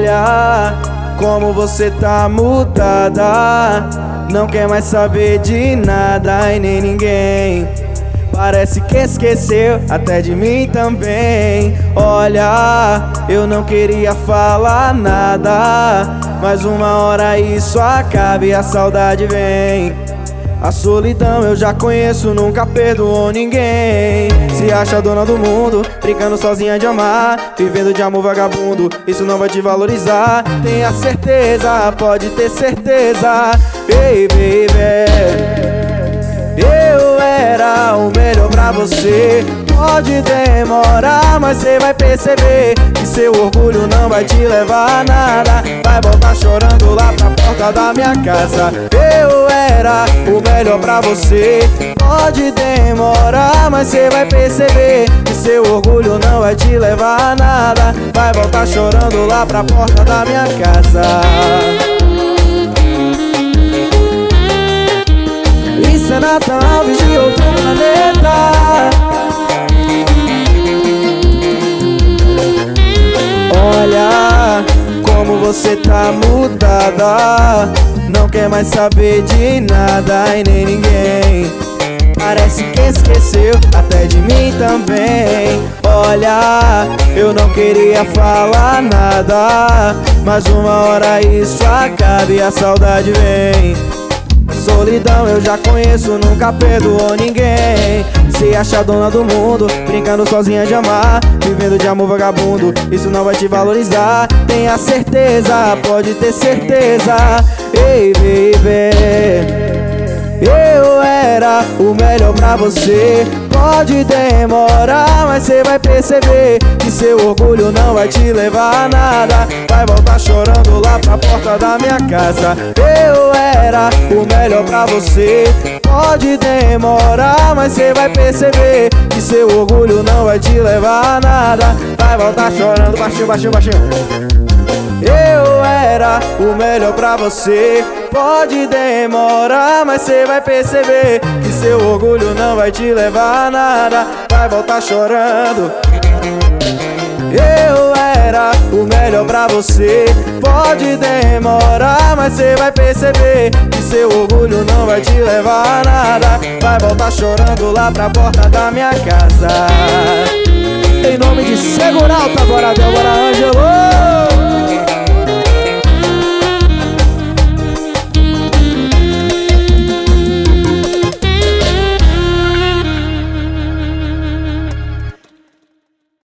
Olha como você tá mudada, não quer mais saber de nada e nem ninguém. Parece que esqueceu até de mim também. Olha, eu não queria falar nada, mas uma hora isso acaba e a saudade vem. A solidão eu já conheço, nunca perdoou ninguém. Se acha dona do mundo, brincando sozinha de amar, vivendo de amor vagabundo, isso não vai te valorizar. Tenha certeza, pode ter certeza, baby. Eu era o melhor pra você. Pode demorar, mas cê vai perceber que seu orgulho não vai te levar a nada. Vai voltar chorando lá pra porta da minha casa. Eu era o melhor pra você. Pode demorar, mas cê vai perceber que seu orgulho não vai te levar a nada. Vai voltar chorando lá pra porta da minha casa. Isso é Nathan Alves de outro planeta. Olha como você tá mudada, não quer mais saber de nada e nem ninguém. Parece que esqueceu até de mim também. Olha, eu não queria falar nada, mas uma hora isso acaba e a saudade vem. Solidão eu já conheço, nunca perdoou ninguém. Se acha dona do mundo, brincando sozinha de amar, vivendo de amor vagabundo, isso não vai te valorizar. Tenha certeza, pode ter certeza, ei baby. Eu era o melhor pra você. Pode demorar, mas cê vai perceber que seu orgulho não vai te levar a nada. Vai voltar chorando lá pra porta da minha casa. Eu era o melhor pra você. Pode demorar, mas cê vai perceber que seu orgulho não vai te levar a nada. Vai voltar chorando, baixinho, baixinho, baixinho. Eu era o melhor pra você. Pode demorar, mas cê vai perceber que seu orgulho não vai te levar a nada. Vai voltar chorando. Eu era o melhor pra você. Pode demorar, mas cê vai perceber que seu orgulho não vai te levar a nada. Vai voltar chorando lá pra porta da minha casa. Em nome de Seguralta, bora Débora Ângelo.